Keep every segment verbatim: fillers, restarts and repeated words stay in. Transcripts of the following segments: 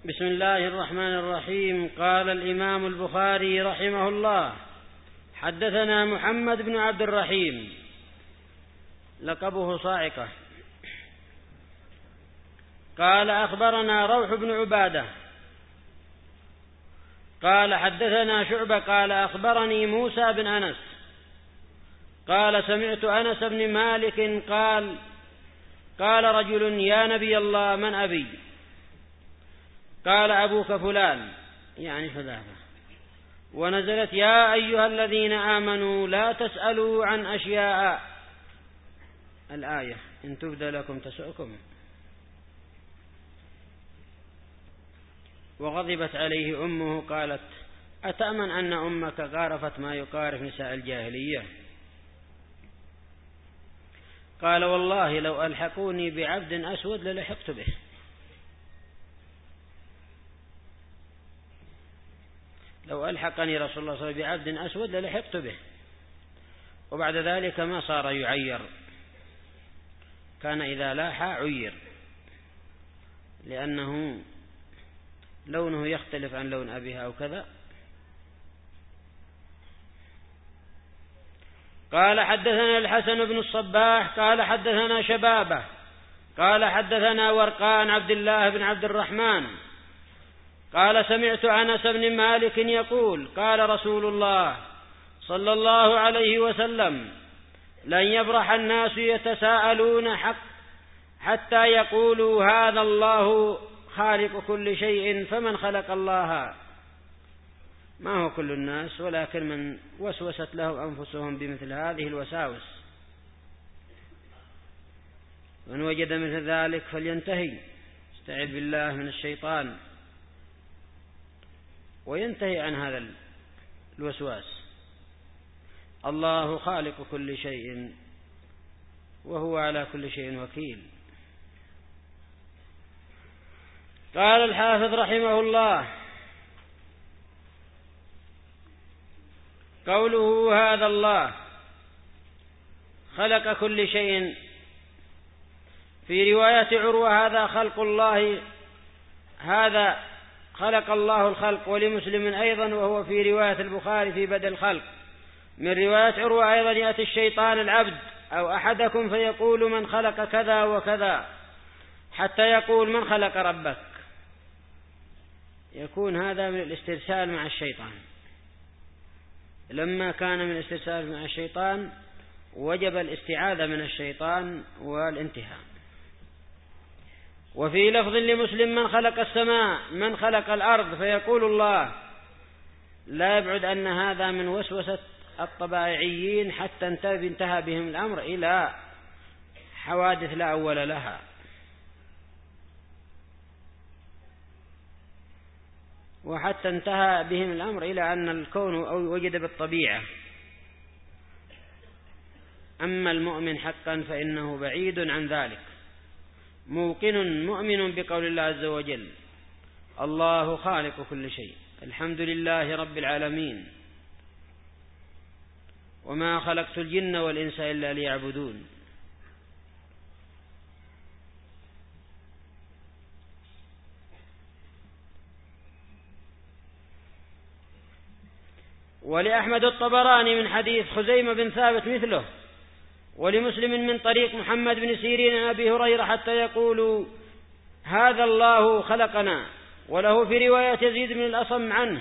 بسم الله الرحمن الرحيم. قال الإمام البخاري رحمه الله: حدثنا محمد بن عبد الرحيم لقبه صاعقة قال أخبرنا روح بن عبادة قال حدثنا شعبة قال أخبرني موسى بن أنس قال سمعت أنس بن مالك قال قال رجل: يا نبي الله، من أبي؟ قال: أبوك فلان، يعني حذافة. ونزلت: يا أيها الذين آمنوا لا تسألوا عن أشياء، الآية، إن تبد لكم تسؤكم. وغضبت عليه أمه قالت: أتأمن أن أمك قارفت ما يقارف نساء الجاهلية؟ قال: والله لو ألحقوني بعبد أسود للحقت به. لو ألحقني رسول الله صلى الله عليه وسلم بعبد أسود للحقت به. وبعد ذلك ما صار يعير، كان إذا لاح عير، لأنه لونه يختلف عن لون أبيها أو كذا. قال: حدثنا الحسن بن الصباح قال حدثنا شبابة قال حدثنا ورقان عبد الله بن عبد الرحمن قال سمعت أنس بن مالك يقول: قال رسول الله صلى الله عليه وسلم: لن يبرح الناس يتساءلون حق حتى يقولوا هذا الله خالق كل شيء فمن خلق الله. ما هو كل الناس، ولكن من وسوست لهم أنفسهم بمثل هذه الوساوس. من وجد مثل ذلك فلينتهي، استعذ بالله من الشيطان وينتهي عن هذا الوسواس. الله خالق كل شيء وهو على كل شيء وكيل. قال الحافظ رحمه الله: قوله هذا الله خلق كل شيء، في رواية عروة هذا خلق الله، هذا خلق الله الخلق. ولمسلم أيضا وهو في رواية البخاري في بدء الخلق. من رواية عروة أيضا: يأتي الشيطان العبد أو أحدكم فيقول من خلق كذا وكذا حتى يقول من خلق ربك. يكون هذا من الاسترسال مع الشيطان. لما كان من الاسترسال مع الشيطان وجب الاستعاذة من الشيطان والانتهاء. وفي لفظ لمسلم: من خلق السماء، من خلق الأرض، فيقول الله. لا يبعد أن هذا من وسوسة الطبائعيين حتى انتهى بهم الأمر إلى حوادث لا أول لها. وحتى انتهى بهم الأمر إلى أن الكون وجد بالطبيعة. أما المؤمن حقا فإنه بعيد عن ذلك، موقن مؤمن بقول الله عز وجل: الله خالق كل شيء، الحمد لله رب العالمين، وما خلقت الجن والإنس إلا ليعبدون. ولأحمد الطبراني من حديث خزيمة بن ثابت مثله. ولمسلم من طريق محمد بن سيرين عن أبي هريرة حتى يقولوا هذا الله خلقنا. وله في رواية يزيد بن الأصم عنه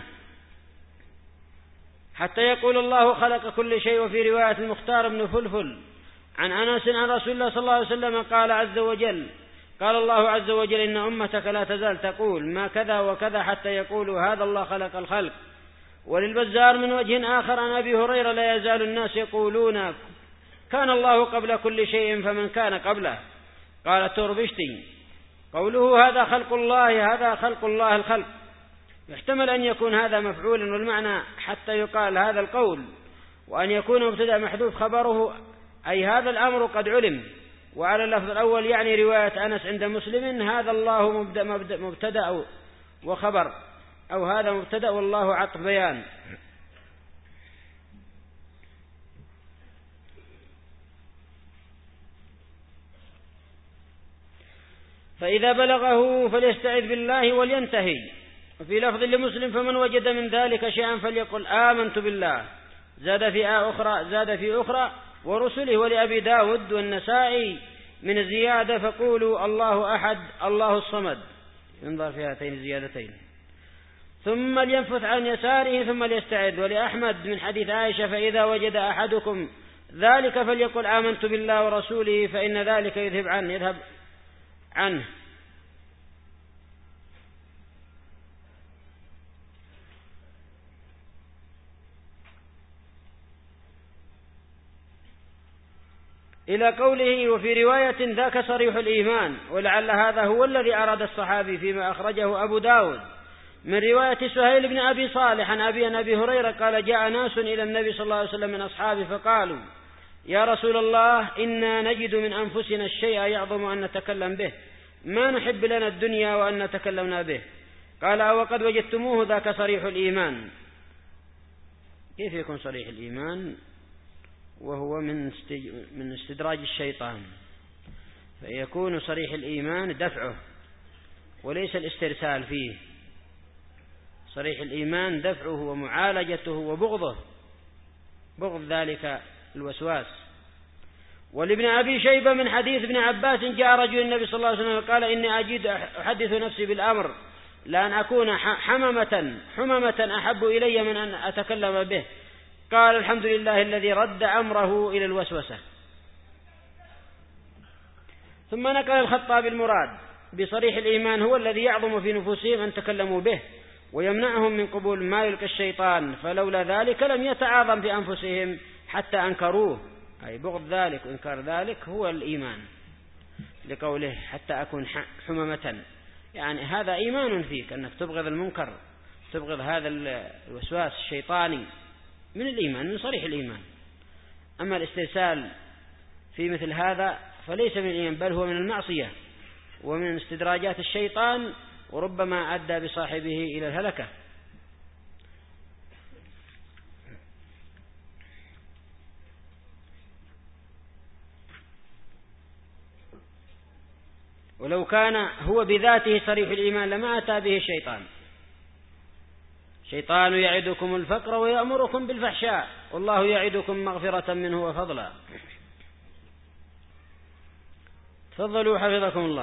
حتى يقول الله خلق كل شيء. وفي رواية المختار بن فلفل عن أنس عن رسول الله صلى الله عليه وسلم قال عز وجل: قال الله عز وجل: إن أمتك لا تزال تقول ما كذا وكذا حتى يقولوا هذا الله خلق الخلق. وللبزار من وجه آخر عن أبي هريرة: لا يزال الناس يقولون كان الله قبل كل شيء فمن كان قبله. قال التربشتي: قوله هذا خلق الله، هذا خلق الله الخلق، يحتمل أن يكون هذا مفعولا والمعنى حتى يقال هذا القول، وأن يكون مبتدأ محذوف خبره أي هذا الأمر قد علم. وعلى اللفظ الأول يعني رواية أنس عند مسلم: هذا الله مبتدأ وخبر، أو هذا مبتدأ والله عطف بيان. فإذا بلغه فليستعذ بالله ولينتهي. وفي لفظ لمسلم: فمن وجد من ذلك شيئا فليقل آمنت بالله. زاد في أخرى زاد في أخرى ورسله. ولأبي داود والنسائي من الزيادة: فقولوا الله أحد الله الصمد. ينظر في هاتين الزيادتين. ثم لينفث عن يساره ثم ليستعذ. ولأحمد من حديث عائشة: فإذا وجد أحدكم ذلك فليقل آمنت بالله ورسوله فإن ذلك يذهب عنه يذهب عنه. إلى قوله: وفي رواية ذاك صريح الإيمان. ولعل هذا هو الذي أراد الصحابي فيما أخرجه أبو داود من رواية سهيل بن أبي صالح عن أبي عن أبي هريرة قال: جاء ناس إلى النبي صلى الله عليه وسلم من أصحابه فقالوا: يا رسول الله، إنا نجد من أنفسنا الشيء يعظم أن نتكلم به، ما نحب لنا الدنيا وأن نتكلمنا به. قال: وقد وجدتموه ذاك صريح الإيمان. كيف يكون صريح الإيمان وهو من من استدراج الشيطان؟ فيكون صريح الإيمان دفعه وليس الاسترسال فيه. صريح الإيمان دفعه ومعالجته وبغضه، بغض ذلك الوسواس. ولابن أبي شيبة من حديث ابن عباس: جاء رجل النبي صلى الله عليه وسلم قال: إني أجد أحدث نفسي بالأمر لأن أكون حممة حممة أحب إلي من أن أتكلم به. قال: الحمد لله الذي رد أمره إلى الوسوسة. ثم نقل الخطابي: المراد بصريح الإيمان هو الذي يعظم في نفوسهم أن تكلموا به ويمنعهم من قبول ما يلقى الشيطان، فلولا ذلك لم يتعاظم بأنفسهم حتى أنكروه. أي بغض ذلك وإنكار ذلك هو الإيمان، لقوله: حتى أكون حممة، يعني هذا إيمان فيك أنك تبغض المنكر، تبغض هذا الوسواس الشيطاني، من الإيمان، من صريح الإيمان. أما الاسترسال في مثل هذا فليس من الإيمان، بل هو من المعصية ومن استدراجات الشيطان، وربما أدى بصاحبه إلى الهلكة. ولو كان هو بذاته صريح الإيمان لما أتى به الشيطان. شيطان يعدكم الفقر ويأمركم بالفحشاء والله يعدكم مغفرة منه وفضلا. تفضلوا حفظكم الله.